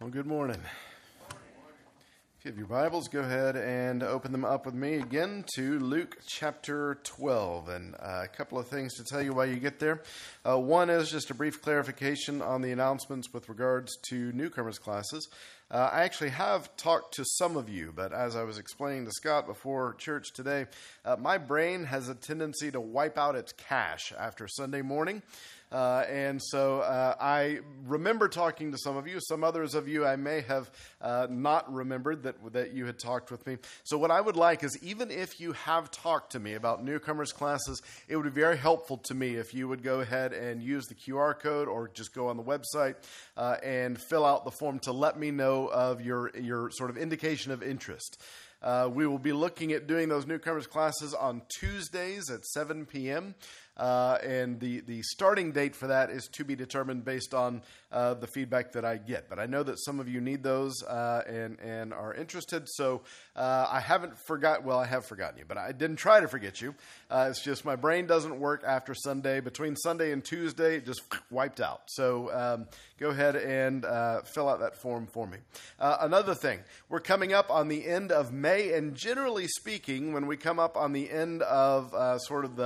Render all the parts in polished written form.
Well, good morning. If you have your Bibles, go ahead and open them up with me again to Luke chapter 12. And a couple of things to tell you while you get there. One is just a brief clarification on the announcements with regards to newcomers classes. I actually have talked to some of you, but as I was explaining to Scott before church today, my brain has a tendency to wipe out its cache after Sunday morning. And so I remember talking to some of you. Some others of you I may have not remembered that you had talked with me. So what I would like is, even if you have talked to me about newcomers classes, it would be very helpful to me if you would go ahead and use the QR code or just go on the website and fill out the form to let me know of your sort of indication of interest. We will be looking at doing those newcomers classes on Tuesdays at 7 p.m. And the starting date for that is to be determined based on the feedback that I get. But I know that some of you need those and are interested. So I haven't forgot. Well, I have forgotten you, but I didn't try to forget you. It's just my brain doesn't work after Sunday. Between Sunday and Tuesday, it just wiped out. So go ahead and fill out that form for me. Another thing, we're coming up on the end of May, and generally speaking, when we come up on the end of sort of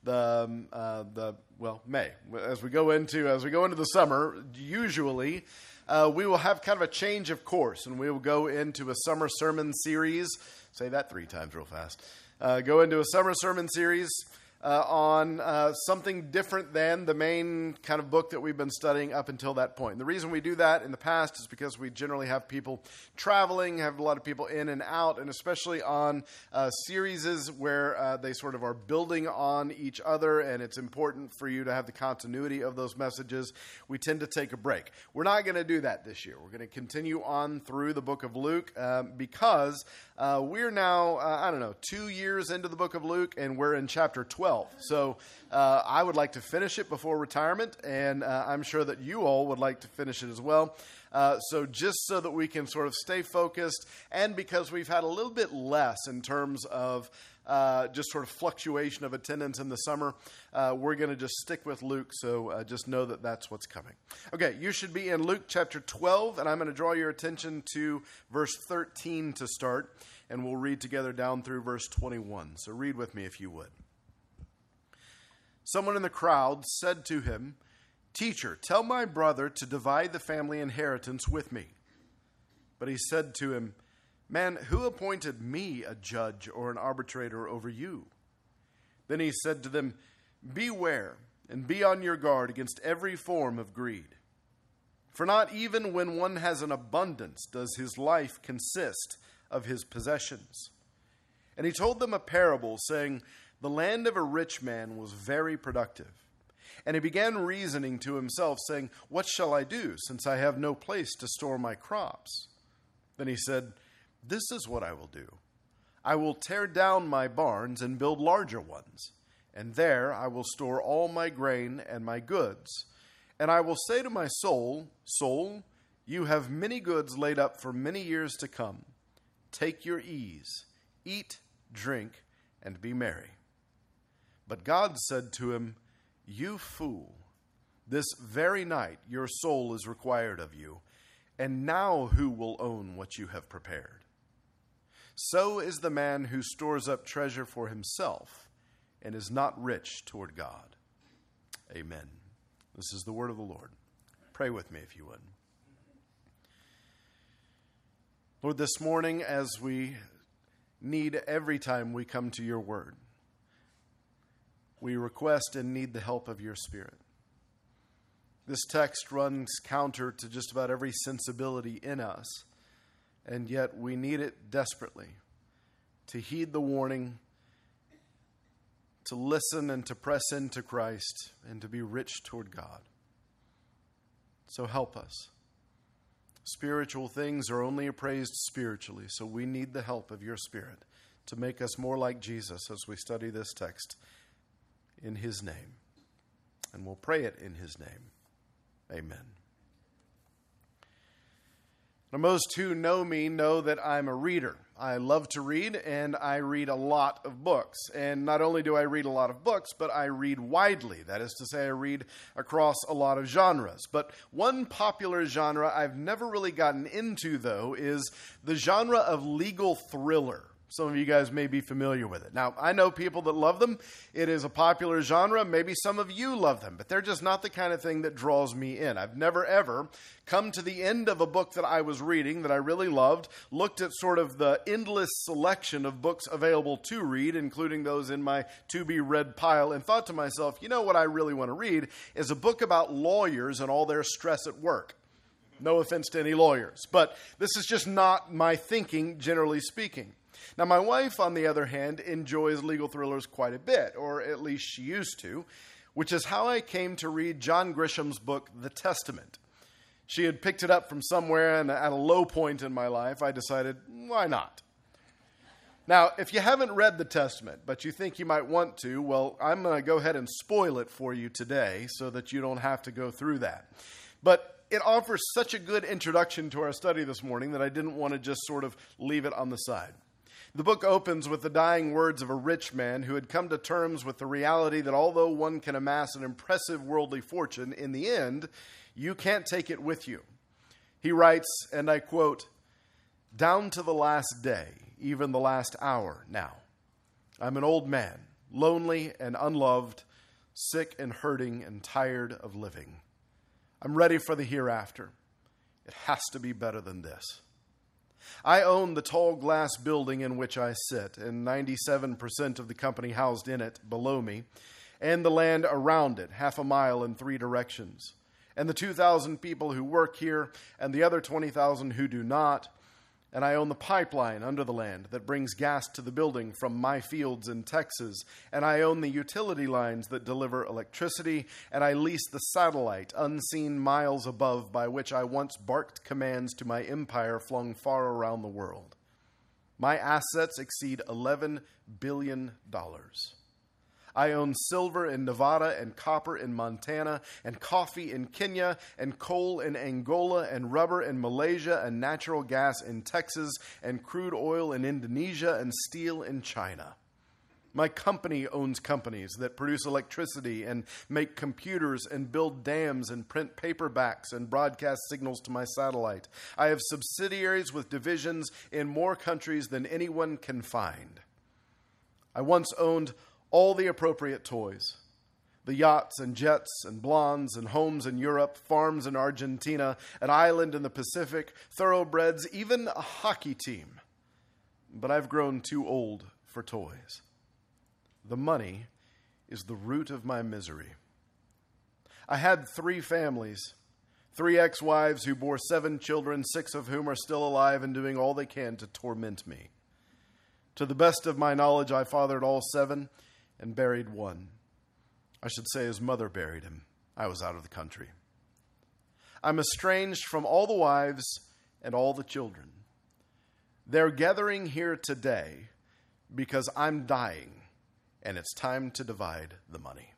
May, as we go into the summer, usually we will have kind of a change of course, and we will go into a summer sermon series. Say that 3 times real fast. Go into a summer sermon series on something different than the main kind of book that we've been studying up until that point. And the reason we do that in the past is because we generally have people traveling, have a lot of people in and out, and especially on series where they sort of are building on each other, and it's important for you to have the continuity of those messages. We tend to take a break. We're not going to do that this year. We're going to continue on through the book of Luke because we're now, 2 years into the book of Luke, and we're in chapter 12. So I would like to finish it before retirement, and I'm sure that you all would like to finish it as well. So just so that we can sort of stay focused, and because we've had a little bit less in terms of just sort of fluctuation of attendance in the summer, we're going to just stick with Luke, so just know that that's what's coming. Okay, you should be in Luke chapter 12, and I'm going to draw your attention to verse 13 to start, and we'll read together down through verse 21. So read with me if you would. Someone in the crowd said to him, "Teacher, tell my brother to divide the family inheritance with me." But he said to him, "Man, who appointed me a judge or an arbitrator over you?" Then he said to them, "Beware and be on your guard against every form of greed. For not even when one has an abundance does his life consist of his possessions." And he told them a parable, saying, "The land of a rich man was very productive. And he began reasoning to himself, saying, 'What shall I do, since I have no place to store my crops?' Then he said, 'This is what I will do. I will tear down my barns and build larger ones, and there I will store all my grain and my goods. And I will say to my soul, Soul, you have many goods laid up for many years to come. Take your ease, eat, drink, and be merry.' But God said to him, 'You fool, this very night your soul is required of you, and now who will own what you have prepared? So is the man who stores up treasure for himself and is not rich toward God.'" Amen. This is the word of the Lord. Pray with me if you would. Lord, this morning, as we need every time we come to your word, we request and need the help of your Spirit. This text runs counter to just about every sensibility in us, and yet we need it desperately to heed the warning, to listen and to press into Christ, and to be rich toward God. So help us. Spiritual things are only appraised spiritually, so we need the help of your Spirit to make us more like Jesus as we study this text in his name. And we'll pray it in his name. Amen. Now, most who know me know that I'm a reader. I love to read, and I read a lot of books. And not only do I read a lot of books, but I read widely. That is to say, I read across a lot of genres. But one popular genre I've never really gotten into, though, is the genre of legal thriller. Some of you guys may be familiar with it. Now, I know people that love them. It is a popular genre. Maybe some of you love them, but they're just not the kind of thing that draws me in. I've never, ever come to the end of a book that I was reading that I really loved, looked at sort of the endless selection of books available to read, including those in my to-be-read pile, and thought to myself, you know what I really want to read is a book about lawyers and all their stress at work. No offense to any lawyers, but this is just not my thinking, generally speaking. Now, my wife, on the other hand, enjoys legal thrillers quite a bit, or at least she used to, which is how I came to read John Grisham's book, The Testament. She had picked it up from somewhere, and at a low point in my life, I decided, why not? Now, if you haven't read The Testament, but you think you might want to, well, I'm going to go ahead and spoil it for you today so that you don't have to go through that. But it offers such a good introduction to our study this morning that I didn't want to just sort of leave it on the side. The book opens with the dying words of a rich man who had come to terms with the reality that although one can amass an impressive worldly fortune, in the end, you can't take it with you. He writes, and I quote, "Down to the last day, even the last hour now, I'm an old man, lonely and unloved, sick and hurting and tired of living. I'm ready for the hereafter. It has to be better than this. I own the tall glass building in which I sit, and 97% of the company housed in it below me, and the land around it, 1/2 mile in 3 directions, and the 2,000 people who work here, and the other 20,000 who do not. And I own the pipeline under the land that brings gas to the building from my fields in Texas. And I own the utility lines that deliver electricity. And I lease the satellite, unseen miles above, by which I once barked commands to my empire flung far around the world. My assets exceed $11 billion. I own silver in Nevada and copper in Montana and coffee in Kenya and coal in Angola and rubber in Malaysia and natural gas in Texas and crude oil in Indonesia and steel in China. My company owns companies that produce electricity and make computers and build dams and print paperbacks and broadcast signals to my satellite. I have subsidiaries with divisions in more countries than anyone can find. I once owned all the appropriate toys, the yachts and jets and blondes and homes in Europe, farms in Argentina, an island in the Pacific, thoroughbreds, even a hockey team. But I've grown too old for toys. The money is the root of my misery. I had 3 families, 3 ex-wives who bore 7 children, 6 of whom are still alive and doing all they can to torment me. To the best of my knowledge, I fathered all 7 and buried 1. I should say his mother buried him. I was out of the country. I'm estranged from all the wives and all the children. They're gathering here today because I'm dying, and it's time to divide the money.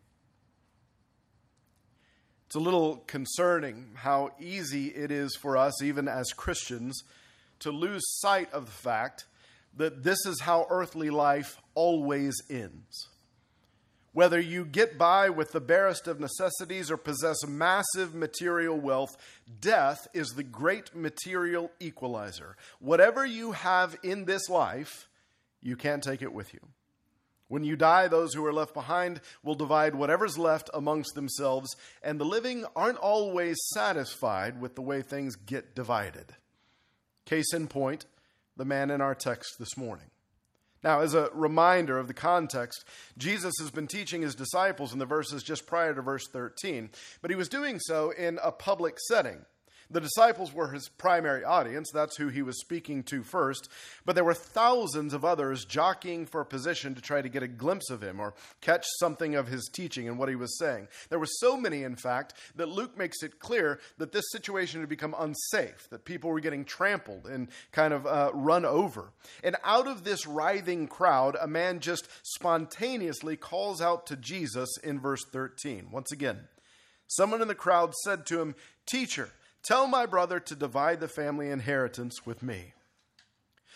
It's a little concerning how easy it is for us, even as Christians, to lose sight of the fact that this is how earthly life always ends. Whether you get by with the barest of necessities or possess massive material wealth, death is the great material equalizer. Whatever you have in this life, you can't take it with you. When you die, those who are left behind will divide whatever's left amongst themselves, and the living aren't always satisfied with the way things get divided. Case in point, the man in our text this morning. Now, as a reminder of the context, Jesus has been teaching his disciples in the verses just prior to verse 13, but he was doing so in a public setting. The disciples were his primary audience. That's who he was speaking to first. But there were thousands of others jockeying for a position to try to get a glimpse of him or catch something of his teaching and what he was saying. There were so many, in fact, that Luke makes it clear that this situation had become unsafe, that people were getting trampled and kind of run over. And out of this writhing crowd, a man just spontaneously calls out to Jesus in verse 13. Once again, someone in the crowd said to him, "Teacher, tell my brother to divide the family inheritance with me."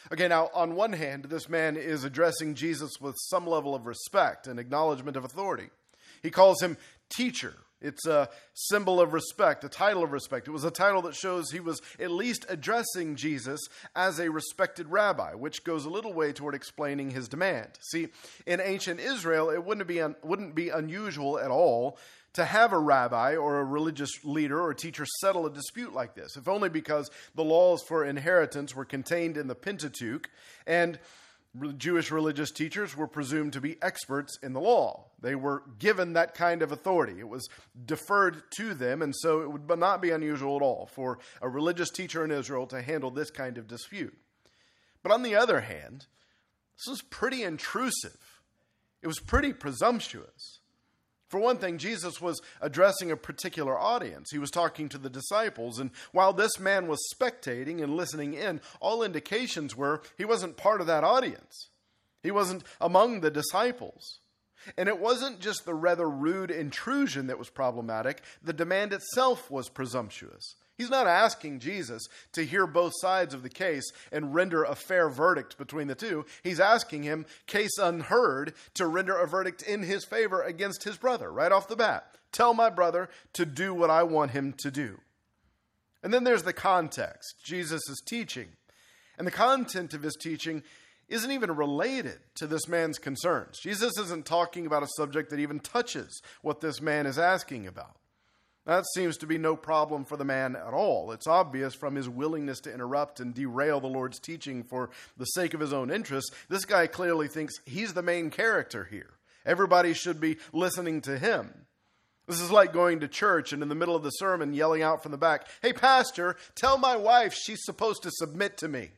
Okay, now, on one hand, this man is addressing Jesus with some level of respect and acknowledgement of authority. He calls him teacher. It's a symbol of respect, a title of respect. It was a title that shows he was at least addressing Jesus as a respected rabbi, which goes a little way toward explaining his demand. See, in ancient Israel, it wouldn't be unusual at all to have a rabbi or a religious leader or teacher settle a dispute like this, if only because the laws for inheritance were contained in the Pentateuch, and Jewish religious teachers were presumed to be experts in the law. They were given that kind of authority. It was deferred to them, and so it would not be unusual at all for a religious teacher in Israel to handle this kind of dispute. But on the other hand, this was pretty intrusive. It was pretty presumptuous. For one thing, Jesus was addressing a particular audience. He was talking to the disciples, and while this man was spectating and listening in, all indications were he wasn't part of that audience. He wasn't among the disciples. And it wasn't just the rather rude intrusion that was problematic. The demand itself was presumptuous. He's not asking Jesus to hear both sides of the case and render a fair verdict between the two. He's asking him, case unheard, to render a verdict in his favor against his brother right off the bat. Tell my brother to do what I want him to do. And then there's the context. Jesus is teaching. And the content of his teaching isn't even related to this man's concerns. Jesus isn't talking about a subject that even touches what this man is asking about. That seems to be no problem for the man at all. It's obvious from his willingness to interrupt and derail the Lord's teaching for the sake of his own interests. This guy clearly thinks he's the main character here. Everybody should be listening to him. This is like going to church and in the middle of the sermon yelling out from the back, "Hey, pastor, tell my wife she's supposed to submit to me."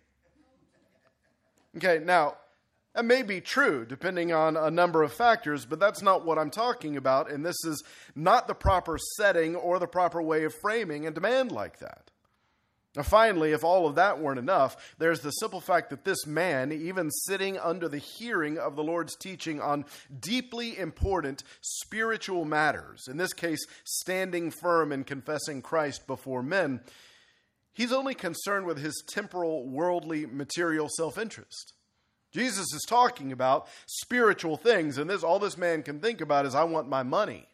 Okay, now, that may be true, depending on a number of factors, but that's not what I'm talking about, and this is not the proper setting or the proper way of framing a demand like that. Now, finally, if all of that weren't enough, there's the simple fact that this man, even sitting under the hearing of the Lord's teaching on deeply important spiritual matters, in this case, standing firm and confessing Christ before men, he's only concerned with his temporal, worldly, material self-interest. Jesus is talking about spiritual things, and all this man can think about is, I want my money.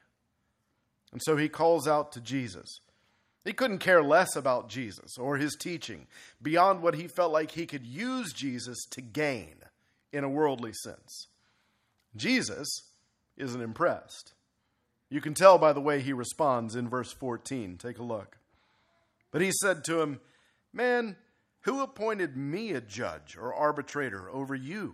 And so he calls out to Jesus. He couldn't care less about Jesus or his teaching beyond what he felt like he could use Jesus to gain in a worldly sense. Jesus isn't impressed. You can tell by the way he responds in verse 14. Take a look. But he said to him, "Man, who appointed me a judge or arbitrator over you?"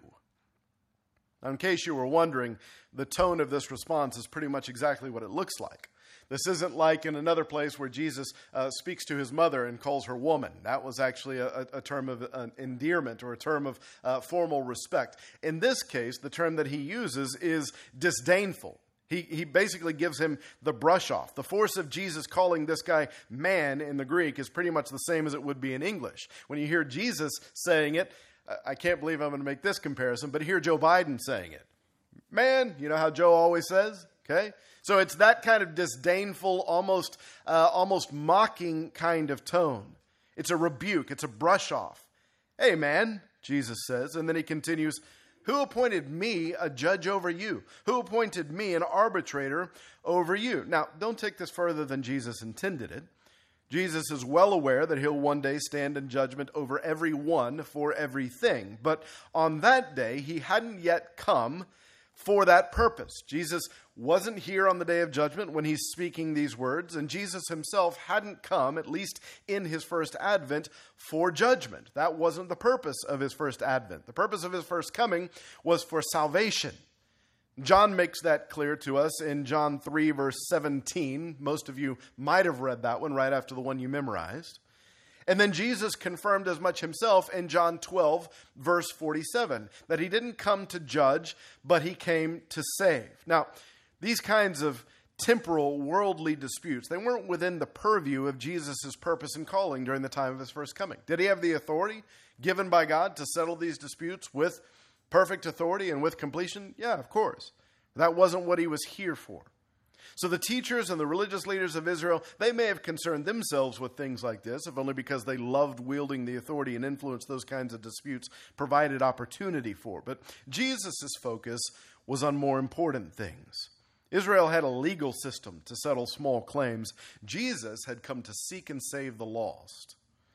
Now, in case you were wondering, the tone of this response is pretty much exactly what it looks like. This isn't like in another place where Jesus speaks to his mother and calls her woman. That was actually a term of endearment or a term of formal respect. In this case, the term that he uses is disdainful. He basically gives him the brush off. The force of Jesus calling this guy man in the Greek is pretty much the same as it would be in English. When you hear Jesus saying it, I can't believe I'm going to make this comparison, but hear Joe Biden saying it. Man, you know how Joe always says? Okay? So it's that kind of disdainful, almost mocking kind of tone. It's a rebuke. It's a brush off. "Hey, man," Jesus says, and then he continues, "Who appointed me a judge over you? Who appointed me an arbitrator over you?" Now, don't take this further than Jesus intended it. Jesus is well aware that he'll one day stand in judgment over everyone for everything. But on that day, he hadn't yet come for that purpose. Jesus wasn't here on the day of judgment when he's speaking these words, and Jesus himself hadn't come, at least in his first advent, for judgment. That wasn't the purpose of his first advent. The purpose of his first coming was for salvation. John makes that clear to us in John 3, verse 17. Most of you might have read that one right after the one you memorized. And then Jesus confirmed as much himself in John 12, verse 47, that he didn't come to judge, but he came to save. Now, these kinds of temporal, worldly disputes, they weren't within the purview of Jesus' purpose and calling during the time of his first coming. Did he have the authority given by God to settle these disputes with perfect authority and with completion? Yeah, of course. That wasn't what he was here for. So the teachers and the religious leaders of Israel, they may have concerned themselves with things like this, if only because they loved wielding the authority and influence those kinds of disputes provided opportunity for. But Jesus' focus was on more important things. Israel had a legal system to settle small claims. Jesus had come to seek and save the lost.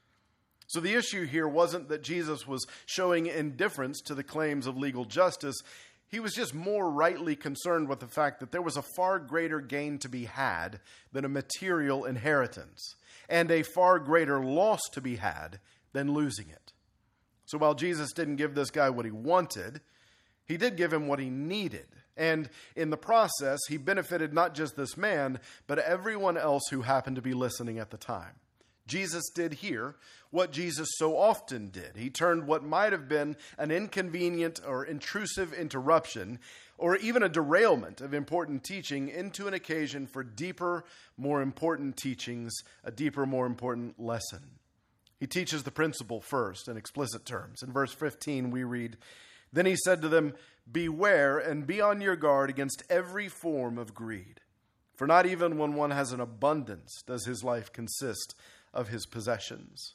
So the issue here wasn't that Jesus was showing indifference to the claims of legal justice. He was just more rightly concerned with the fact that there was a far greater gain to be had than a material inheritance, and a far greater loss to be had than losing it. So while Jesus didn't give this guy what he wanted, he did give him what he needed. And in the process, he benefited not just this man, but everyone else who happened to be listening at the time. Jesus did here what Jesus so often did. He turned what might have been an inconvenient or intrusive interruption, or even a derailment of important teaching, into an occasion for deeper, more important teachings, a deeper, more important lesson. He teaches the principle first in explicit terms. In verse 15 we read, "Then he said to them, 'Beware and be on your guard against every form of greed. For not even when one has an abundance does his life consist of his possessions.'"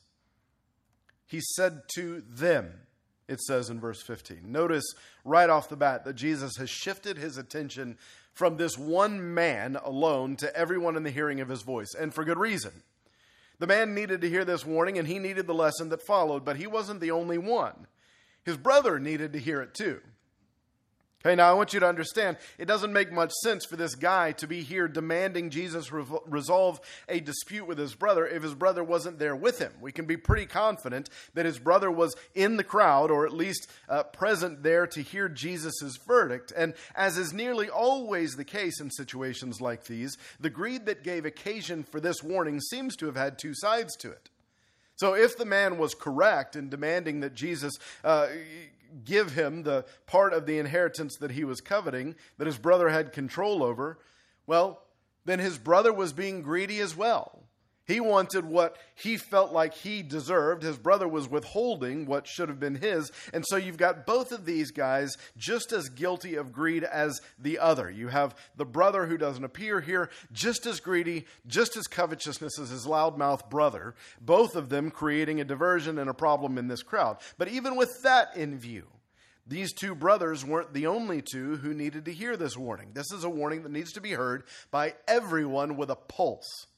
He said to them, it says in verse 15. Notice right off the bat that Jesus has shifted his attention from this one man alone to everyone in the hearing of his voice, and for good reason. The man needed to hear this warning, and he needed the lesson that followed, but he wasn't the only one. His brother needed to hear it too. Okay, now I want you to understand, it doesn't make much sense for this guy to be here demanding Jesus resolve a dispute with his brother if his brother wasn't there with him. We can be pretty confident that his brother was in the crowd, or at least present there to hear Jesus' verdict. And as is nearly always the case in situations like these, the greed that gave occasion for this warning seems to have had two sides to it. So if the man was correct in demanding that Jesus give him the part of the inheritance that he was coveting, that his brother had control over, well, then his brother was being greedy as well. He wanted what he felt like he deserved. His brother was withholding what should have been his. And so you've got both of these guys just as guilty of greed as the other. You have the brother who doesn't appear here, just as greedy, just as covetousness as his loudmouth brother, both of them creating a diversion and a problem in this crowd. But even with that in view, these two brothers weren't the only two who needed to hear this warning. This is a warning that needs to be heard by everyone with a pulse.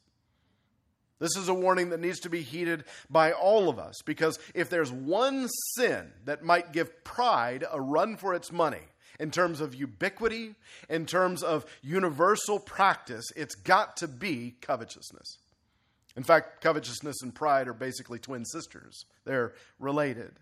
This is a warning that needs to be heeded by all of us, because if there's one sin that might give pride a run for its money in terms of ubiquity, in terms of universal practice, it's got to be covetousness. In fact, covetousness and pride are basically twin sisters. They're related.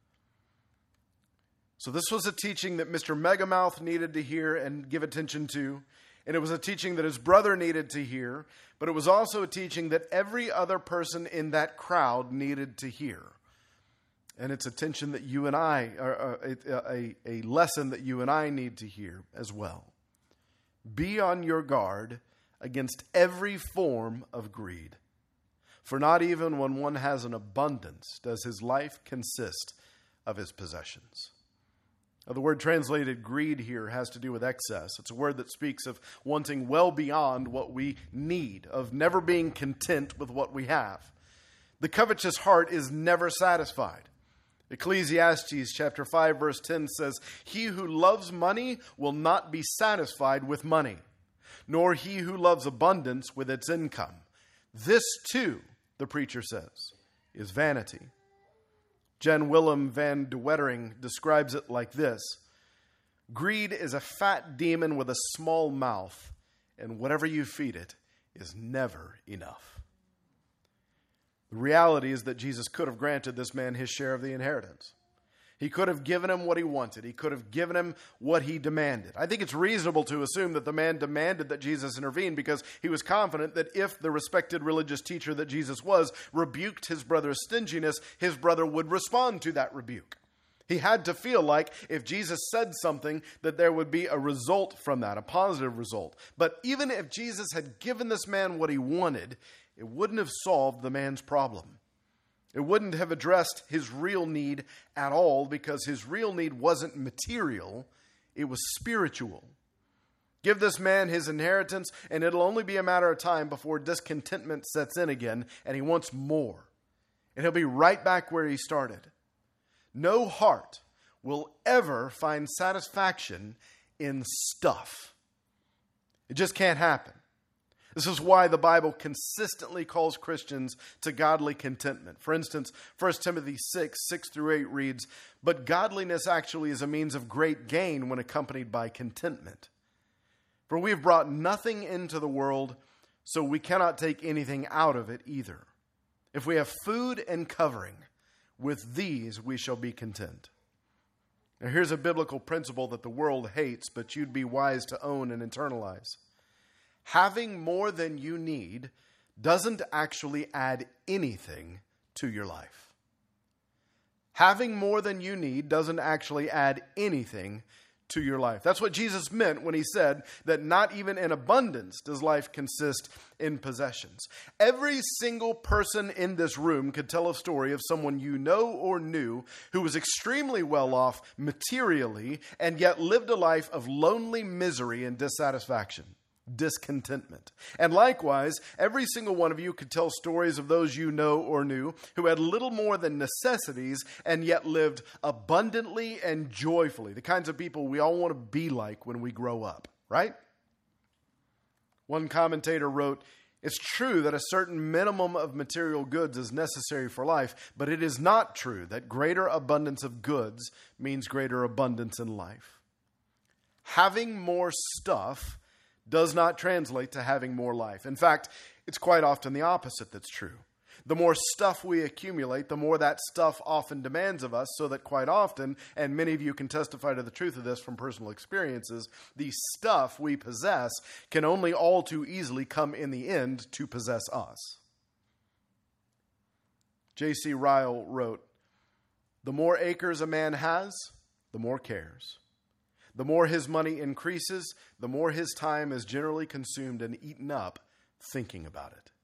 So this was a teaching that Mr. Megamouth needed to hear and give attention to. And it was a teaching that his brother needed to hear, but it was also a teaching that every other person in that crowd needed to hear. And it's a tension that you and I, a lesson that you and I need to hear as well. Be on your guard against every form of greed. For not even when one has an abundance does his life consist of his possessions. Now, the word translated greed here has to do with excess. It's a word that speaks of wanting well beyond what we need, of never being content with what we have. The covetous heart is never satisfied. Ecclesiastes chapter 5 verse 10 says, "He who loves money will not be satisfied with money, nor he who loves abundance with its income. This too," the preacher says, "is vanity." Jan Willem van de Wettering describes it like this: "Greed is a fat demon with a small mouth, and whatever you feed it is never enough." The reality is that Jesus could have granted this man his share of the inheritance. He could have given him what he wanted. He could have given him what he demanded. I think it's reasonable to assume that the man demanded that Jesus intervene because he was confident that if the respected religious teacher that Jesus was rebuked his brother's stinginess, his brother would respond to that rebuke. He had to feel like if Jesus said something, that there would be a result from that, a positive result. But even if Jesus had given this man what he wanted, it wouldn't have solved the man's problem. It wouldn't have addressed his real need at all, because his real need wasn't material, it was spiritual. Give this man his inheritance, and it'll only be a matter of time before discontentment sets in again, and he wants more. And he'll be right back where he started. No heart will ever find satisfaction in stuff. It just can't happen. This is why the Bible consistently calls Christians to godly contentment. For instance, 1 Timothy 6:6-8 reads, "But godliness actually is a means of great gain when accompanied by contentment. For we have brought nothing into the world, so we cannot take anything out of it either. If we have food and covering, with these we shall be content." Now here's a biblical principle that the world hates, but you'd be wise to own and internalize. Having more than you need doesn't actually add anything to your life. Having more than you need doesn't actually add anything to your life. That's what Jesus meant when he said that not even in abundance does life consist in possessions. Every single person in this room could tell a story of someone you know or knew who was extremely well off materially and yet lived a life of lonely misery and dissatisfaction. Discontentment. And likewise, every single one of you could tell stories of those you know or knew who had little more than necessities and yet lived abundantly and joyfully. The kinds of people we all want to be like when we grow up, right? One commentator wrote, "It's true that a certain minimum of material goods is necessary for life, but it is not true that greater abundance of goods means greater abundance in life." Having more stuff does not translate to having more life. In fact, it's quite often the opposite that's true. The more stuff we accumulate, the more that stuff often demands of us, so that quite often, and many of you can testify to the truth of this from personal experiences, the stuff we possess can only all too easily come in the end to possess us. J.C. Ryle wrote, "The more acres a man has, the more cares. The more his money increases, the more his time is generally consumed and eaten up thinking about it."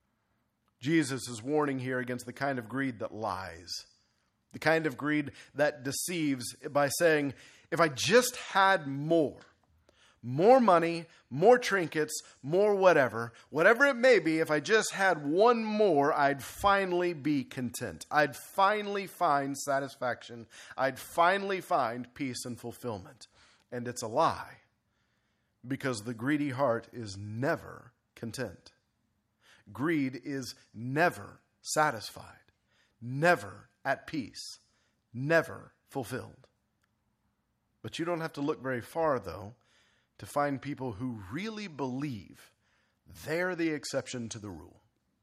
Jesus is warning here against the kind of greed that lies, the kind of greed that deceives by saying, if I just had more money, more trinkets, more whatever it may be, if I just had one more, I'd finally be content. I'd finally find satisfaction. I'd finally find peace and fulfillment. And it's a lie, because the greedy heart is never content. Greed is never satisfied, never at peace, never fulfilled. But you don't have to look very far, though, to find people who really believe they're the exception to the rule.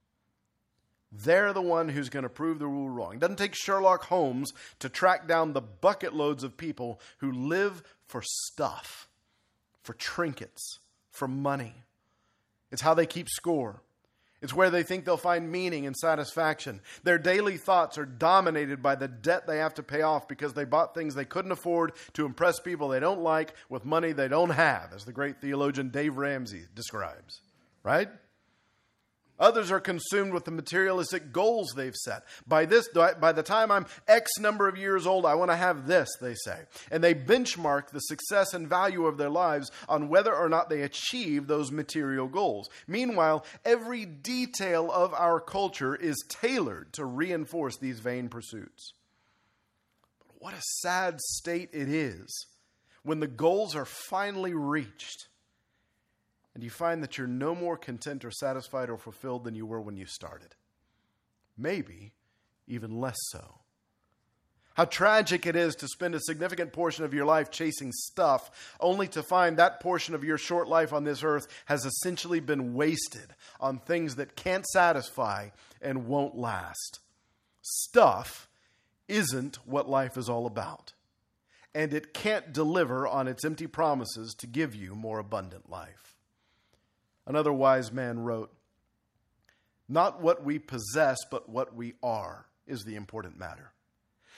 They're the one who's going to prove the rule wrong. It doesn't take Sherlock Holmes to track down the bucket loads of people who live for stuff, for trinkets, for money. It's how they keep score. It's where they think they'll find meaning and satisfaction. Their daily thoughts are dominated by the debt they have to pay off because they bought things they couldn't afford to impress people they don't like with money they don't have, as the great theologian Dave Ramsey describes, right? Others are consumed with the materialistic goals they've set. By the time I'm X number of years old, I want to have this, they say. And they benchmark the success and value of their lives on whether or not they achieve those material goals. Meanwhile, every detail of our culture is tailored to reinforce these vain pursuits. But what a sad state it is when the goals are finally reached and you find that you're no more content or satisfied or fulfilled than you were when you started. Maybe even less so. How tragic it is to spend a significant portion of your life chasing stuff, only to find that portion of your short life on this earth has essentially been wasted on things that can't satisfy and won't last. Stuff isn't what life is all about, and it can't deliver on its empty promises to give you more abundant life. Another wise man wrote, "Not what we possess, but what we are is the important matter.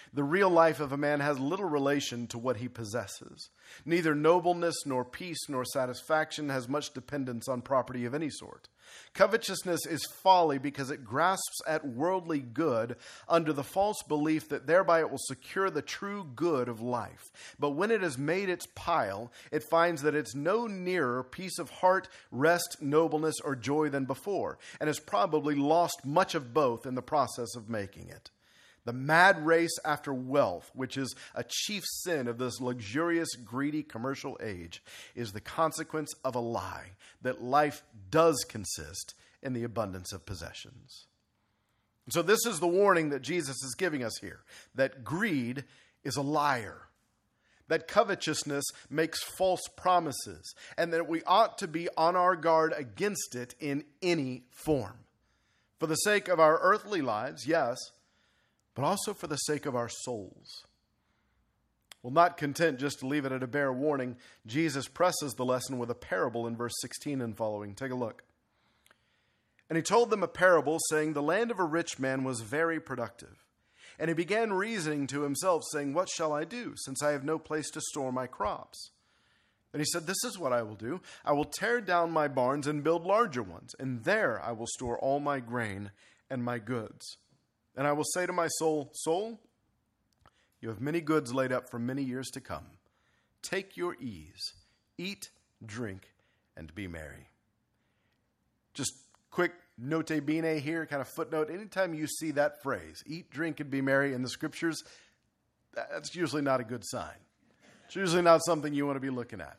The real life of a man has little relation to what he possesses. Neither nobleness, nor peace, nor satisfaction has much dependence on property of any sort. Covetousness is folly because it grasps at worldly good under the false belief that thereby it will secure the true good of life. But when it has made its pile, it finds that it's no nearer peace of heart, rest, nobleness, or joy than before, and has probably lost much of both in the process of making it. The mad race after wealth, which is a chief sin of this luxurious, greedy commercial age, is the consequence of a lie that life does consist in the abundance of possessions. So this is the warning that Jesus is giving us here, that greed is a liar, that covetousness makes false promises, and that we ought to be on our guard against it in any form. For the sake of our earthly lives, yes, but also for the sake of our souls. Well, not content just to leave it at a bare warning, Jesus presses the lesson with a parable in verse 16 and following. Take a look. And he told them a parable, saying, the land of a rich man was very productive. And he began reasoning to himself, saying, what shall I do, since I have no place to store my crops? And he said, this is what I will do. I will tear down my barns and build larger ones, and there I will store all my grain and my goods. And I will say to my soul, soul, you have many goods laid up for many years to come. Take your ease, eat, drink, and be merry. Just quick note bene here, kind of footnote. Anytime you see that phrase, eat, drink, and be merry in the scriptures, that's usually not a good sign. It's usually not something you want to be looking at.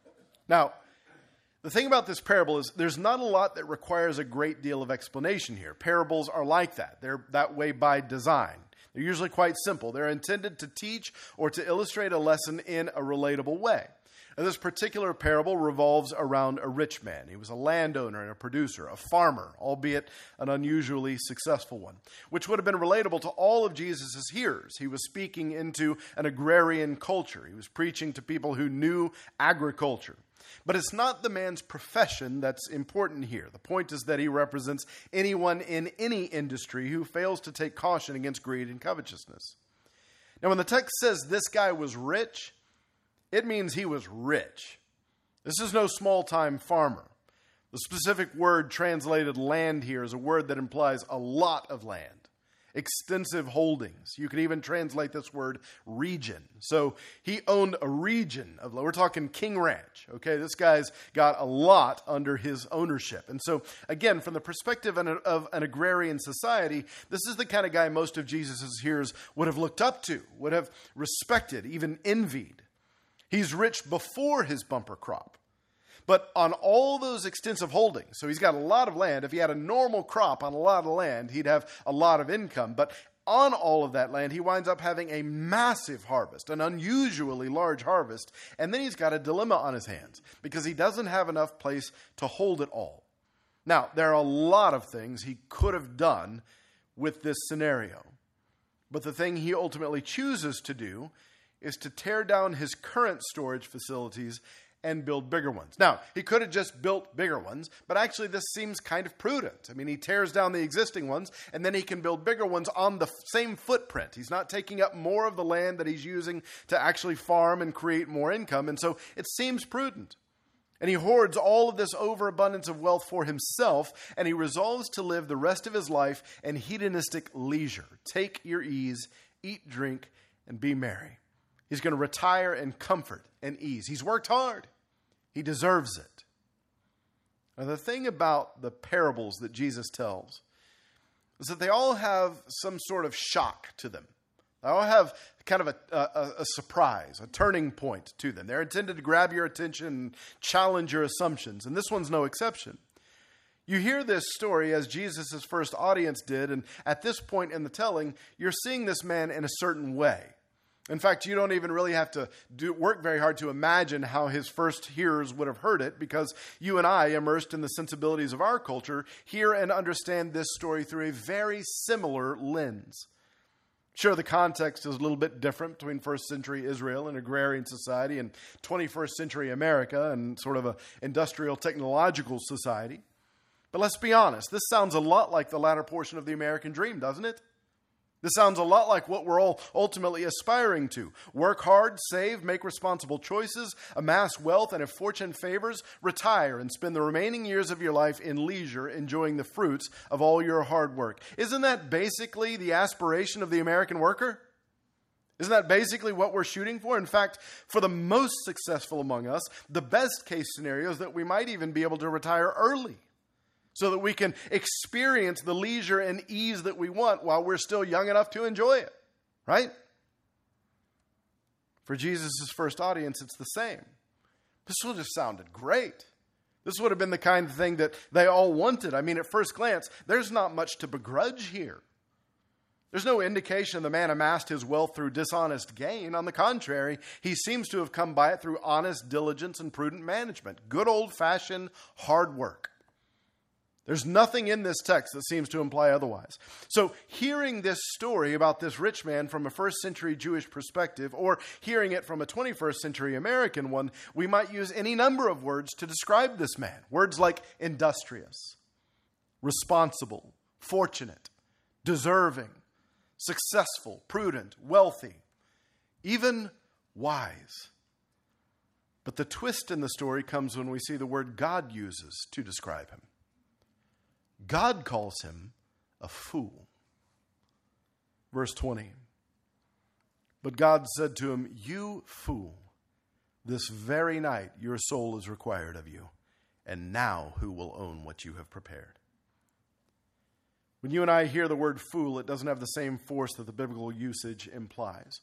Now, the thing about this parable is there's not a lot that requires a great deal of explanation here. Parables are like that. They're that way by design. They're usually quite simple. They're intended to teach or to illustrate a lesson in a relatable way. And this particular parable revolves around a rich man. He was a landowner and a producer, a farmer, albeit an unusually successful one, which would have been relatable to all of Jesus' hearers. He was speaking into an agrarian culture. He was preaching to people who knew agriculture. But it's not the man's profession that's important here. The point is that he represents anyone in any industry who fails to take caution against greed and covetousness. Now, when the text says this guy was rich, it means he was rich. This is no small-time farmer. The specific word translated land here is a word that implies a lot of land. Extensive holdings. You could even translate this word region. So he owned a region of, we're talking King Ranch. Okay, this guy's got a lot under his ownership. And so again, from the perspective of an agrarian society, this is the kind of guy most of Jesus' hearers would have looked up to, would have respected, even envied. He's rich before his bumper crop. But on all those extensive holdings, so he's got a lot of land. If he had a normal crop on a lot of land, he'd have a lot of income. But on all of that land, he winds up having a massive harvest, an unusually large harvest. And then he's got a dilemma on his hands because he doesn't have enough place to hold it all. Now, there are a lot of things he could have done with this scenario. But the thing he ultimately chooses to do is to tear down his current storage facilities and build bigger ones. Now, he could have just built bigger ones, but actually this seems kind of prudent. I mean, he tears down the existing ones, and then he can build bigger ones on the same footprint. He's not taking up more of the land that he's using to actually farm and create more income, and so it seems prudent. And he hoards all of this overabundance of wealth for himself, and he resolves to live the rest of his life in hedonistic leisure. Take your ease, eat, drink, and be merry. He's going to retire in comfort and ease. He's worked hard. He deserves it. Now, the thing about the parables that Jesus tells is that they all have some sort of shock to them. They all have kind of a surprise, a turning point to them. They're intended to grab your attention and challenge your assumptions, and this one's no exception. You hear this story as Jesus' first audience did, and at this point in the telling, you're seeing this man in a certain way. In fact, you don't even really have to work very hard to imagine how his first hearers would have heard it, because you and I, immersed in the sensibilities of our culture, hear and understand this story through a very similar lens. Sure, the context is a little bit different between first century Israel and agrarian society and 21st century America and sort of an industrial technological society. But let's be honest, this sounds a lot like the latter portion of the American dream, doesn't it? This sounds a lot like what we're all ultimately aspiring to. Work hard, save, make responsible choices, amass wealth, and if fortune favors, retire and spend the remaining years of your life in leisure enjoying the fruits of all your hard work. Isn't that basically the aspiration of the American worker? Isn't that basically what we're shooting for? In fact, for the most successful among us, the best case scenario is that we might even be able to retire early, so that we can experience the leisure and ease that we want while we're still young enough to enjoy it, right? For Jesus' first audience, it's the same. This would have sounded great. This would have been the kind of thing that they all wanted. I mean, at first glance, there's not much to begrudge here. There's no indication the man amassed his wealth through dishonest gain. On the contrary, he seems to have come by it through honest diligence and prudent management. Good old-fashioned hard work. There's nothing in this text that seems to imply otherwise. So hearing this story about this rich man from a first century Jewish perspective, or hearing it from a 21st century American one, we might use any number of words to describe this man. Words like industrious, responsible, fortunate, deserving, successful, prudent, wealthy, even wise. But the twist in the story comes when we see the word God uses to describe him. God calls him a fool. Verse 20. But God said to him, "You fool, this very night your soul is required of you, and now who will own what you have prepared?" When you and I hear the word fool, it doesn't have the same force that the biblical usage implies.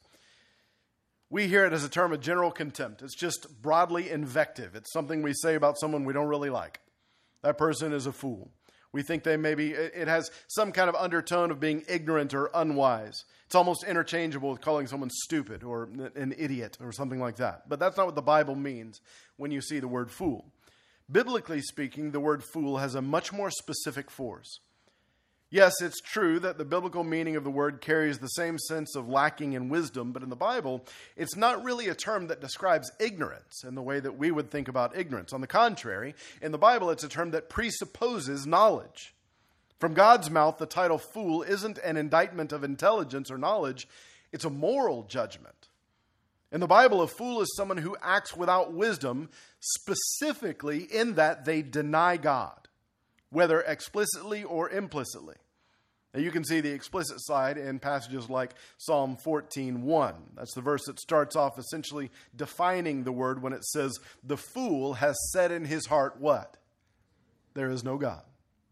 We hear it as a term of general contempt. It's just broadly invective. It's something we say about someone we don't really like. That person is a fool. We think it has some kind of undertone of being ignorant or unwise. It's almost interchangeable with calling someone stupid or an idiot or something like that. But that's not what the Bible means when you see the word fool. Biblically speaking, the word fool has a much more specific force. Yes, it's true that the biblical meaning of the word carries the same sense of lacking in wisdom, but in the Bible, it's not really a term that describes ignorance in the way that we would think about ignorance. On the contrary, in the Bible, it's a term that presupposes knowledge. From God's mouth, the title fool isn't an indictment of intelligence or knowledge, it's a moral judgment. In the Bible, a fool is someone who acts without wisdom, specifically in that they deny God, whether explicitly or implicitly. Now you can see the explicit side in passages like Psalm 14:1. That's the verse that starts off essentially defining the word when it says, "The fool has said in his heart," what? "There is no God."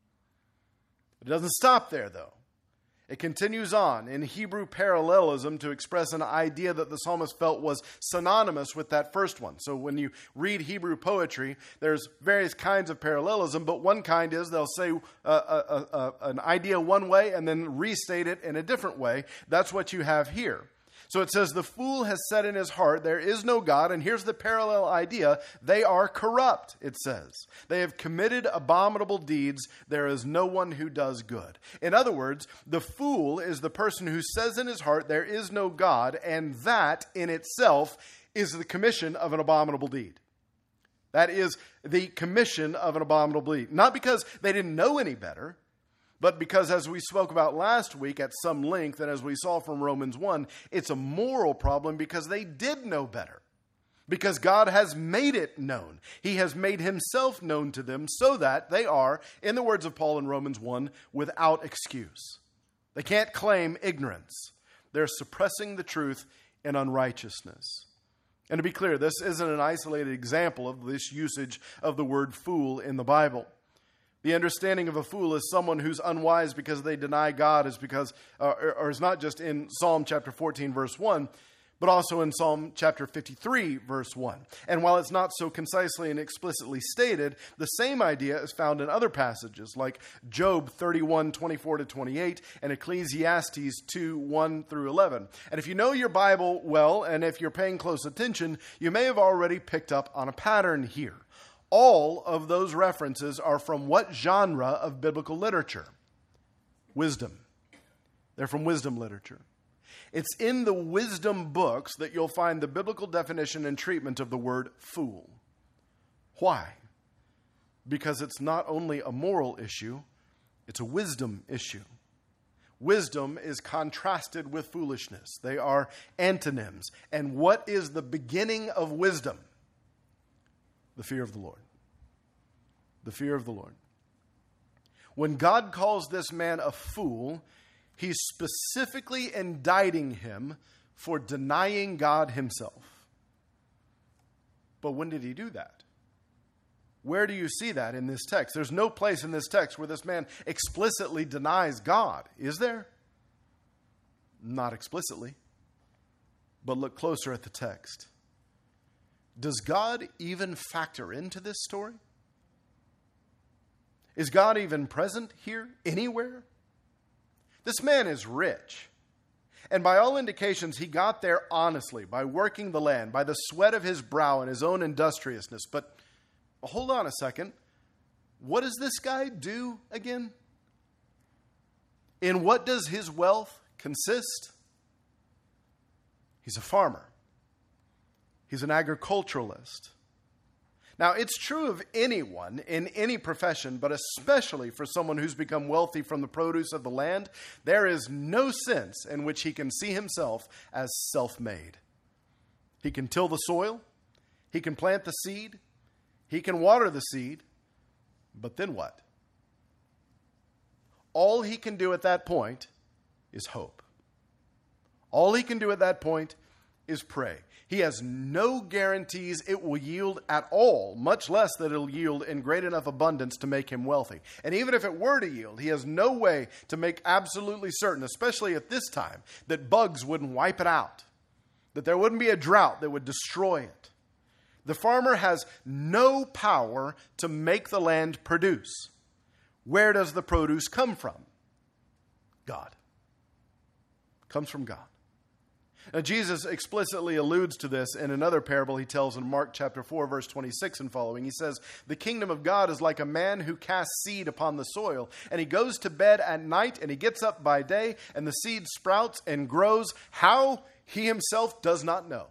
It doesn't stop there, though. It continues on in Hebrew parallelism to express an idea that the psalmist felt was synonymous with that first one. So when you read Hebrew poetry, there's various kinds of parallelism, but one kind is they'll say an idea one way and then restate it in a different way. That's what you have here. So it says, "The fool has said in his heart, there is no God." And here's the parallel idea. They are corrupt, it says. They have committed abominable deeds. There is no one who does good. In other words, the fool is the person who says in his heart, there is no God, and that in itself is the commission of an abominable deed. That is the commission of an abominable deed. Not because they didn't know any better, but because, as we spoke about last week at some length, and as we saw from Romans 1, it's a moral problem because they did know better. Because God has made it known. He has made himself known to them so that they are, in the words of Paul in Romans 1, without excuse. They can't claim ignorance. They're suppressing the truth in unrighteousness. And to be clear, this isn't an isolated example of this usage of the word fool in the Bible. The understanding of a fool as someone who's unwise because they deny God is not just in Psalm chapter 14, verse 1, but also in Psalm chapter 53, verse 1. And while it's not so concisely and explicitly stated, the same idea is found in other passages like Job 31, 24-28, and Ecclesiastes 2, 1 through 11. And if you know your Bible well, and if you're paying close attention, you may have already picked up on a pattern here. All of those references are from what genre of biblical literature? Wisdom. They're from wisdom literature. It's in the wisdom books that you'll find the biblical definition and treatment of the word fool. Why? Because it's not only a moral issue, it's a wisdom issue. wisdom is contrasted with foolishness. They are antonyms. And what is the beginning of wisdom? The fear of the Lord. The fear of the Lord. When God calls this man a fool, he's specifically indicting him for denying God himself. But when did he do that? Where do you see that in this text? There's no place in this text where this man explicitly denies God, is there? Not explicitly. But look closer at the text. Does God even factor into this story? Is God even present here anywhere? This man is rich. And by all indications, he got there honestly, by working the land, by the sweat of his brow and his own industriousness. But hold on a second. What does this guy do again? In what does his wealth consist? He's a farmer. He's an agriculturalist. Now, it's true of anyone in any profession, but especially for someone who's become wealthy from the produce of the land, there is no sense in which he can see himself as self-made. He can till the soil. He can plant the seed. He can water the seed. But then what? All he can do at that point is hope. All he can do at that point is pray. He has no guarantees it will yield at all, much less that it'll yield in great enough abundance to make him wealthy. And even if it were to yield, he has no way to make absolutely certain, especially at this time, that bugs wouldn't wipe it out, that there wouldn't be a drought that would destroy it. The farmer has no power to make the land produce. Where does the produce come from? God. It comes from God. Now, Jesus explicitly alludes to this in another parable he tells in Mark chapter 4, verse 26 and following. He says, "The kingdom of God is like a man who casts seed upon the soil, and he goes to bed at night, and he gets up by day, and the seed sprouts and grows. How? He himself does not know."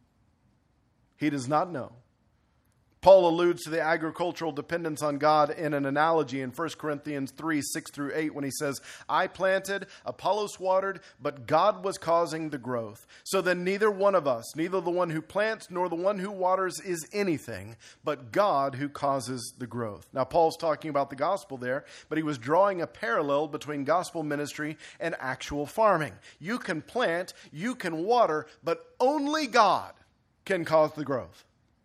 He does not know. Paul alludes to the agricultural dependence on God in an analogy in 1 Corinthians 3, 6 through 8 when he says, "I planted, Apollos watered, but God was causing the growth. So then neither one of us, neither the one who plants nor the one who waters is anything, but God who causes the growth." Now Paul's talking about the gospel there, but he was drawing a parallel between gospel ministry and actual farming. You can plant, you can water, but only God can cause the growth.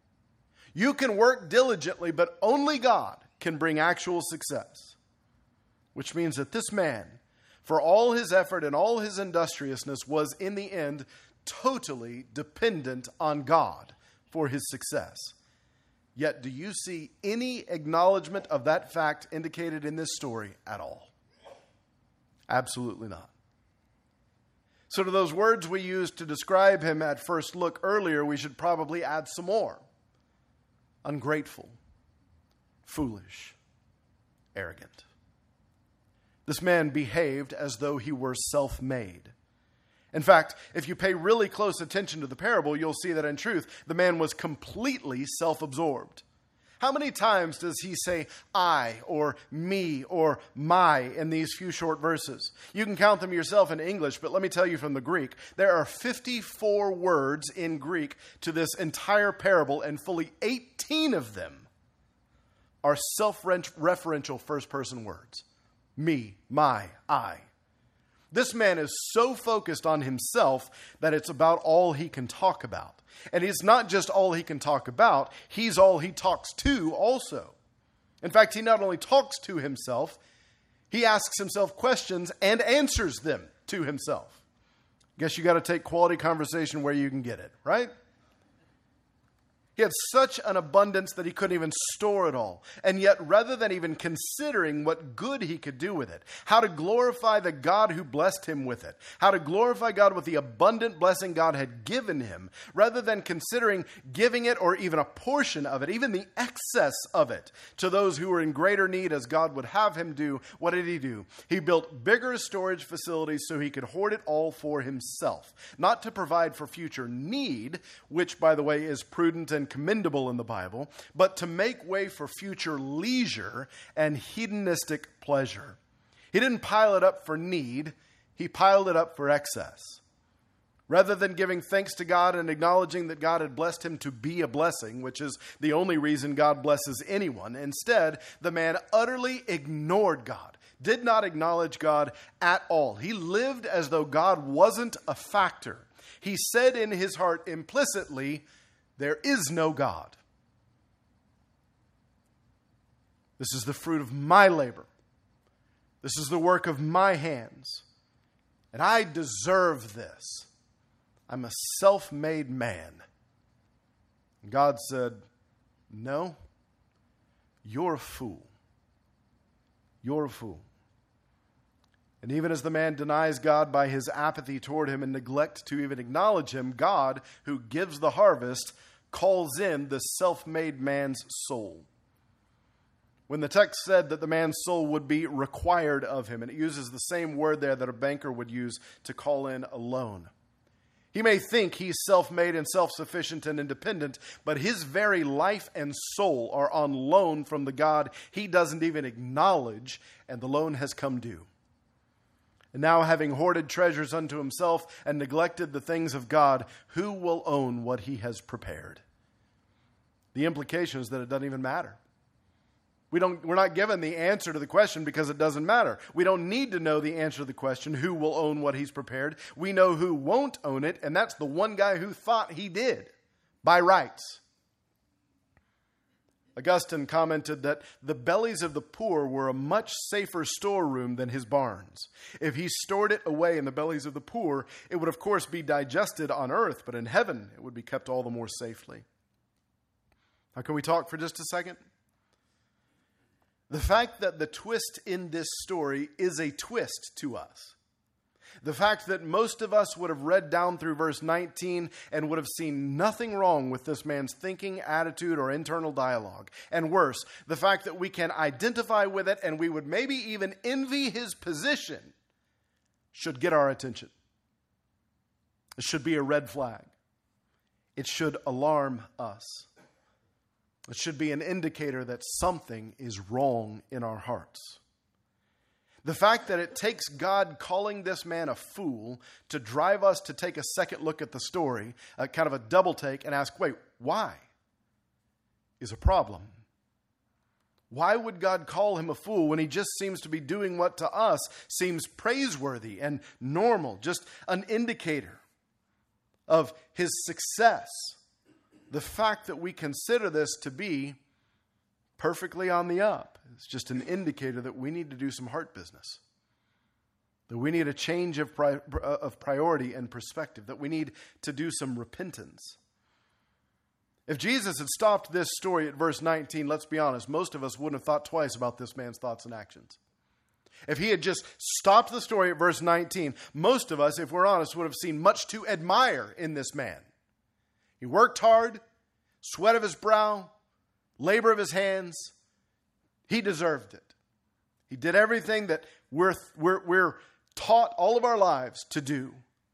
You can work diligently, but only God can bring actual success. Which means that this man, for all his effort and all his industriousness, was in the end totally dependent on God for his success. Yet, do you see any acknowledgement of that fact indicated in this story at all? Absolutely not. So to those words we used to describe him at first look earlier, we should probably add some more. Ungrateful, foolish, arrogant. This man behaved as though he were self-made. In fact, if you pay really close attention to the parable, you'll see that in truth, the man was completely self-absorbed. How many times does he say I or me or my in these few short verses? You can count them yourself in English, but let me tell you from the Greek, there are 54 words in Greek to this entire parable, and fully 18 of them are self-referential first-person words. Me, my, I. This man is so focused on himself that it's about all he can talk about. And it's not just all he can talk about, he's all he talks to also. In fact, he not only talks to himself, he asks himself questions and answers them to himself. Guess you got to take quality conversation where you can get it, right? He had such an abundance that he couldn't even store it all. And yet, rather than even considering what good he could do with it, how to glorify the God who blessed him with it, how to glorify God with the abundant blessing God had given him, rather than considering giving it or even a portion of it, even the excess of it, to those who were in greater need as God would have him do, what did he do? He built bigger storage facilities so he could hoard it all for himself, not to provide for future need, which, by the way, is prudent and commendable in the Bible, but to make way for future leisure and hedonistic pleasure. He didn't pile it up for need. he piled it up for excess. Rather than giving thanks to God and acknowledging that God had blessed him to be a blessing, which is the only reason God blesses anyone, instead, the man utterly ignored God, did not acknowledge God at all. He lived as though God wasn't a factor. He said in his heart implicitly, "There is no God. This is the fruit of my labor. This is the work of my hands. And I deserve this. I'm a self-made man." And God said, "No, you're a fool. You're a fool." And even as the man denies God by his apathy toward him and neglect to even acknowledge him, God, who gives the harvest, calls in the self-made man's soul. When the text said that the man's soul would be required of him, and it uses the same word there that a banker would use to call in a loan. He may think he's self-made and self-sufficient and independent, but his very life and soul are on loan from the God he doesn't even acknowledge, and the loan has come due. And now, having hoarded treasures unto himself and neglected the things of God, who will own what he has prepared? The implication is that it doesn't even matter. We're not given the answer to the question because it doesn't matter. We don't need to know the answer to the question, who will own what he's prepared. We know who won't own it, and that's the one guy who thought he did, by rights. Augustine commented that the bellies of the poor were a much safer storeroom than his barns. If he stored it away in the bellies of the poor, it would of course be digested on earth, but in heaven it would be kept all the more safely. Now, can we talk for just a second? The fact that the twist in this story is a twist to us. The fact that most of us would have read down through verse 19 and would have seen nothing wrong with this man's thinking, attitude, or internal dialogue. And worse, the fact that we can identify with it and we would maybe even envy his position should get our attention. It should be a red flag. It should alarm us. It should be an indicator that something is wrong in our hearts. The fact that it takes God calling this man a fool to drive us to take a second look at the story, kind of a double take, and ask, wait, why? Is a problem. Why would God call him a fool when he just seems to be doing what to us seems praiseworthy and normal, just an indicator of his success? The fact that we consider this to be perfectly on the up is just an indicator that we need to do some heart business. That we need a change of priority and perspective. That we need to do some repentance. If Jesus had stopped this story at verse 19, let's be honest, most of us wouldn't have thought twice about this man's thoughts and actions. If he had just stopped the story at verse 19, most of us, if we're honest, would have seen much to admire in this man. He worked hard, sweat of his brow, labor of his hands. He deserved it. He did everything that we're taught all of our lives to do.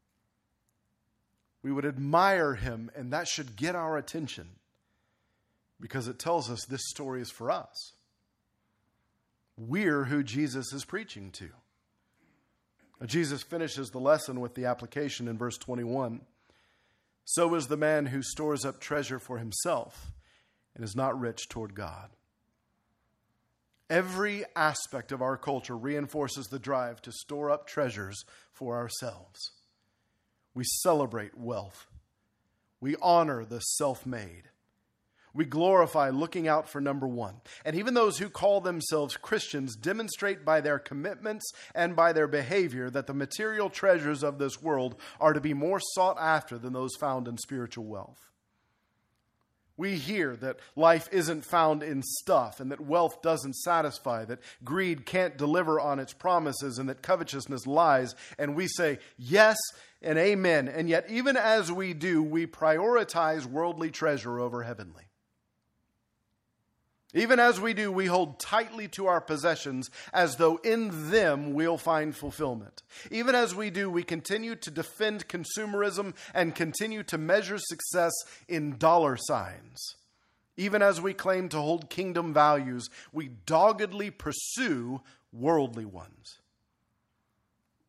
We would admire him, and that should get our attention because it tells us this story is for us. We're who Jesus is preaching to. Jesus finishes the lesson with the application in verse 21. So is the man who stores up treasure for himself and is not rich toward God. Every aspect of our culture reinforces the drive to store up treasures for ourselves. We celebrate wealth. We honor the self-made. We glorify looking out for number one. And even those who call themselves Christians demonstrate by their commitments and by their behavior that the material treasures of this world are to be more sought after than those found in spiritual wealth. We hear that life isn't found in stuff and that wealth doesn't satisfy, that greed can't deliver on its promises and that covetousness lies. And we say yes and amen. And yet even as we do, we prioritize worldly treasure over heavenly. Even as we do, we hold tightly to our possessions as though in them we'll find fulfillment. Even as we do, we continue to defend consumerism and continue to measure success in dollar signs. Even as we claim to hold kingdom values, we doggedly pursue worldly ones.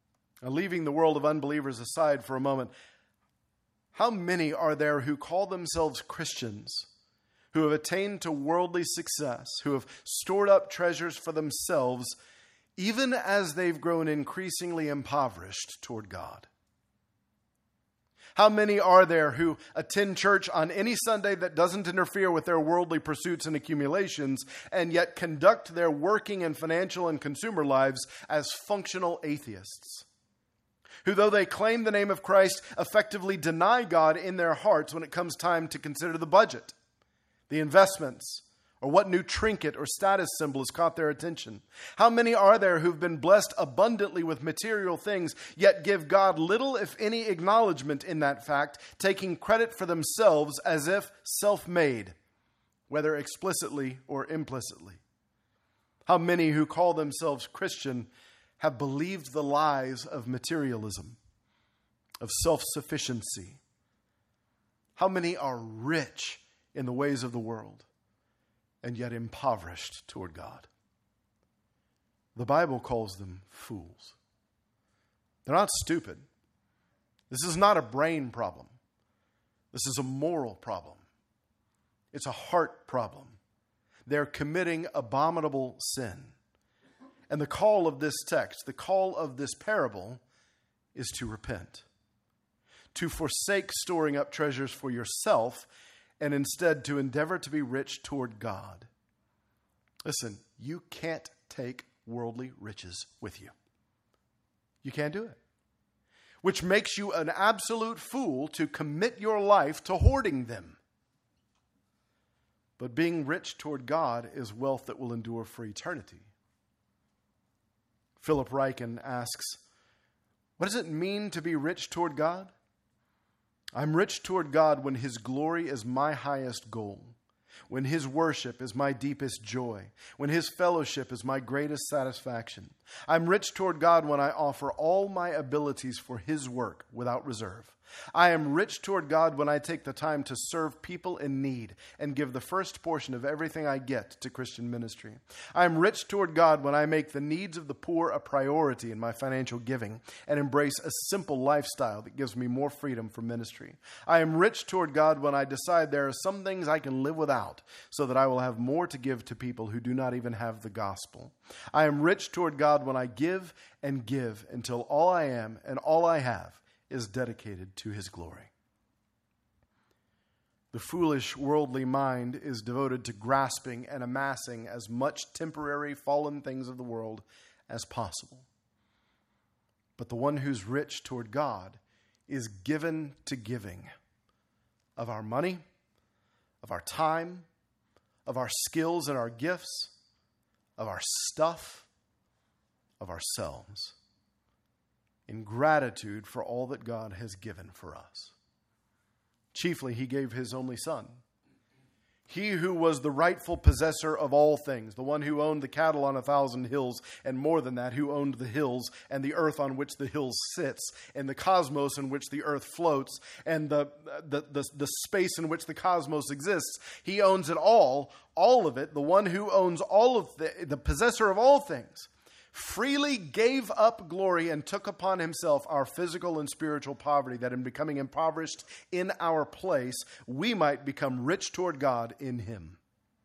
Now, leaving the world of unbelievers aside for a moment, how many are there who call themselves Christians, who have attained to worldly success, who have stored up treasures for themselves, even as they've grown increasingly impoverished toward God? How many are there who attend church on any Sunday that doesn't interfere with their worldly pursuits and accumulations, and yet conduct their working and financial and consumer lives as functional atheists? Who, though they claim the name of Christ, effectively deny God in their hearts when it comes time to consider the budget, the investments, or what new trinket or status symbol has caught their attention? How many are there who've been blessed abundantly with material things, yet give God little, if any, acknowledgement in that fact, taking credit for themselves as if self-made, whether explicitly or implicitly? How many who call themselves Christian have believed the lies of materialism, of self-sufficiency? How many are rich in the ways of the world, and yet impoverished toward God? The Bible calls them fools. They're not stupid. This is not a brain problem. This is a moral problem. It's a heart problem. They're committing abominable sin. And the call of this text, the call of this parable, is to repent, to forsake storing up treasures for yourself, and instead to endeavor to be rich toward God. Listen, you can't take worldly riches with you. You can't do it. Which makes you an absolute fool to commit your life to hoarding them. But being rich toward God is wealth that will endure for eternity. Philip Ryken asks, what does it mean to be rich toward God? I'm rich toward God when His glory is my highest goal, when His worship is my deepest joy, when His fellowship is my greatest satisfaction. I'm rich toward God when I offer all my abilities for His work without reserve. I am rich toward God when I take the time to serve people in need and give the first portion of everything I get to Christian ministry. I am rich toward God when I make the needs of the poor a priority in my financial giving and embrace a simple lifestyle that gives me more freedom for ministry. I am rich toward God when I decide there are some things I can live without so that I will have more to give to people who do not even have the gospel. I am rich toward God when I give and give until all I am and all I have is dedicated to His glory. The foolish worldly mind is devoted to grasping and amassing as much temporary fallen things of the world as possible. But the one who's rich toward God is given to giving of our money, of our time, of our skills and our gifts, of our stuff, of ourselves, in gratitude for all that God has given for us. Chiefly, He gave His only Son. He who was the rightful possessor of all things, the one who owned the cattle on 1,000 hills, and more than that, who owned the hills and the earth on which the hills sits, and the cosmos in which the earth floats, and the space in which the cosmos exists. He owns it all of it, the one who owns all of the possessor of all things, freely gave up glory and took upon Himself our physical and spiritual poverty, that in becoming impoverished in our place, we might become rich toward God in Him.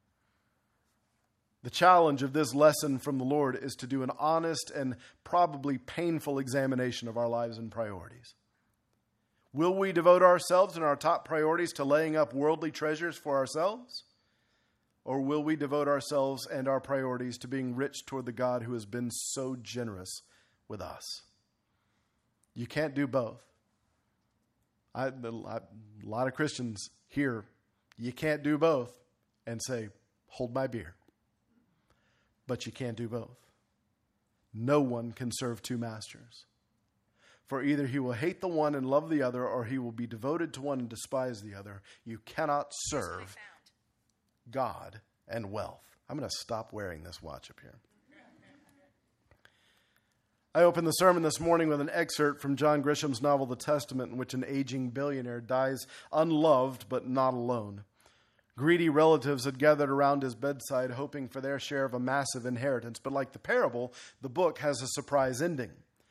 The challenge of this lesson from the Lord is to do an honest and probably painful examination of our lives and priorities. Will we devote ourselves and our top priorities to laying up worldly treasures for ourselves? Or will we devote ourselves and our priorities to being rich toward the God who has been so generous with us? You can't do both. A lot of Christians hear, you can't do both, and say, hold my beer. But you can't do both. No one can serve two masters. For either he will hate the one and love the other, or he will be devoted to one and despise the other. You cannot serve God and wealth. I'm going to stop wearing this watch up here. I opened the sermon this morning with an excerpt from John Grisham's novel, The Testament, in which an aging billionaire dies unloved but not alone. Greedy relatives had gathered around his bedside, hoping for their share of a massive inheritance. But like the parable, the book has a surprise ending.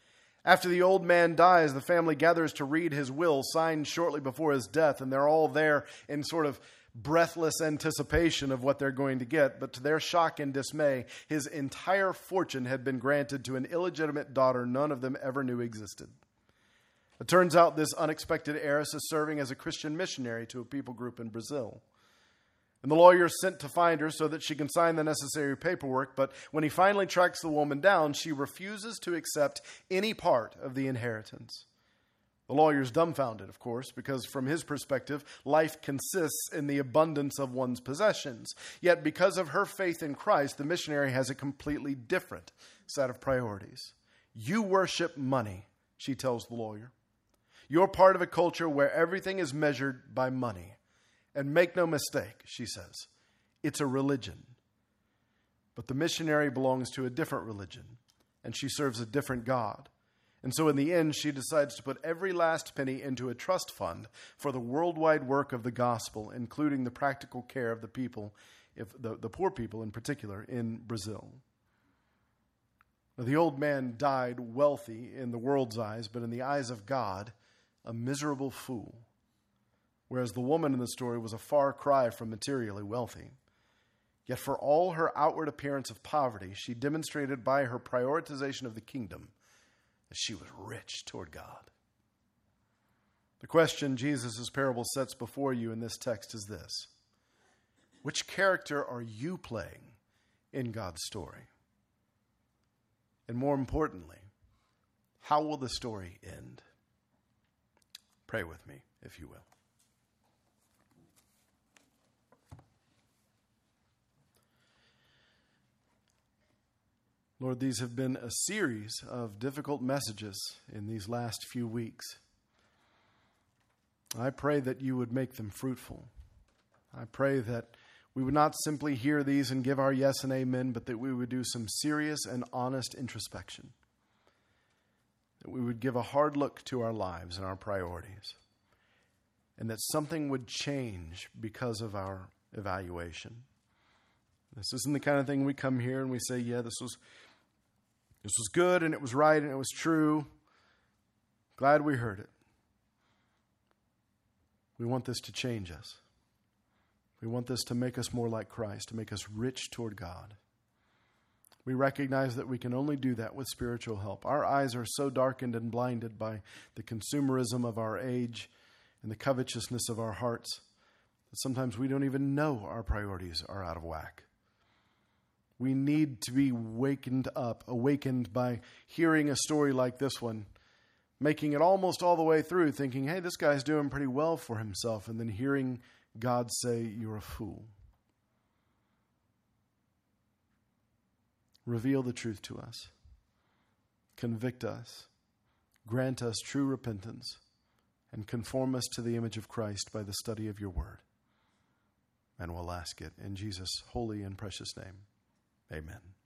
After the old man dies, the family gathers to read his will signed shortly before his death, and they're all there in sort of breathless anticipation of what they're going to get. But to their shock and dismay, his entire fortune had been granted to an illegitimate daughter none of them ever knew existed. It turns out this unexpected heiress is serving as a Christian missionary to a people group in Brazil. And the lawyer is sent to find her so that she can sign the necessary paperwork, but when he finally tracks the woman down, she refuses to accept any part of the inheritance. The lawyer's dumbfounded, of course, because from his perspective, life consists in the abundance of one's possessions. Yet because of her faith in Christ, the missionary has a completely different set of priorities. You worship money, she tells the lawyer. You're part of a culture where everything is measured by money. And make no mistake, she says, it's a religion. But the missionary belongs to a different religion, and she serves a different God. And so in the end, she decides to put every last penny into a trust fund for the worldwide work of the gospel, including the practical care of the people, the poor people in particular, in Brazil. Now, the old man died wealthy in the world's eyes, but in the eyes of God, a miserable fool. Whereas the woman in the story was a far cry from materially wealthy. Yet for all her outward appearance of poverty, she demonstrated by her prioritization of the kingdom that she was rich toward God. The question Jesus' parable sets before you in this text is this: which character are you playing in God's story? And more importantly, how will the story end? Pray with me, if you will. Lord, these have been a series of difficult messages in these last few weeks. I pray that you would make them fruitful. I pray that we would not simply hear these and give our yes and amen, but that we would do some serious and honest introspection. That we would give a hard look to our lives and our priorities. And that something would change because of our evaluation. This isn't the kind of thing we come here and we say, yeah, this was good and it was right and it was true. Glad we heard it. We want this to change us. We want this to make us more like Christ, to make us rich toward God. We recognize that we can only do that with spiritual help. Our eyes are so darkened and blinded by the consumerism of our age and the covetousness of our hearts that sometimes we don't even know our priorities are out of whack. We need to be awakened by hearing a story like this one, making it almost all the way through, thinking, hey, this guy's doing pretty well for himself, and then hearing God say, you're a fool. Reveal the truth to us. Convict us. Grant us true repentance, and conform us to the image of Christ by the study of your word. And we'll ask it in Jesus' holy and precious name. Amen.